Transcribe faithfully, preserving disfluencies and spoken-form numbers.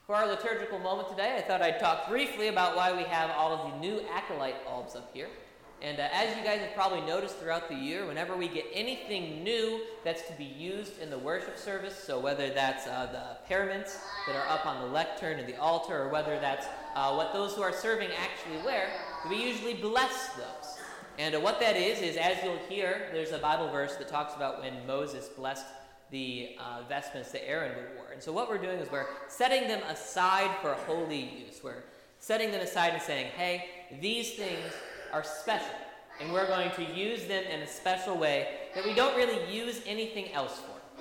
For our liturgical moment today, I thought I'd talk briefly about why we have all of the new acolyte bulbs up here. And uh, as you guys have probably noticed throughout the year, whenever we get anything new that's to be used in the worship service, so whether that's uh, the paraments that are up on the lectern and the altar, or whether that's uh, what those who are serving actually wear, we usually bless those. And uh, what that is, is as you'll hear, there's a Bible verse that talks about when Moses blessed the uh, vestments that Aaron would wear. And so what we're doing is we're setting them aside for holy use. We're setting them aside and saying, hey, these things are special, and we're going to use them in a special way that we don't really use anything else for.